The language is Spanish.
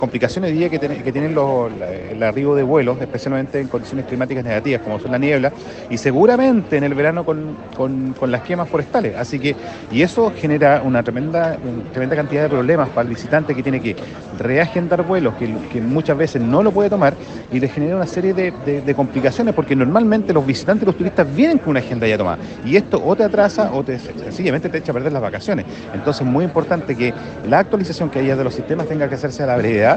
complicaciones hoy día que tienen el arribo de vuelos, especialmente en condiciones climáticas negativas, como son la niebla, y seguramente en el verano con las quemas forestales. Así que, y eso genera tremenda cantidad de problemas para el visitante que tiene que reagendar vuelos, que muchas veces no lo puede tomar, y le genera una serie de complicaciones, porque normalmente los visitantes, los turistas, vienen con una agenda ya tomada, y esto o te atrasa o sencillamente te echa a perder las vacaciones. Entonces, muy importante que la actualización que haya de los sistemas tenga que hacerse a la brevedad,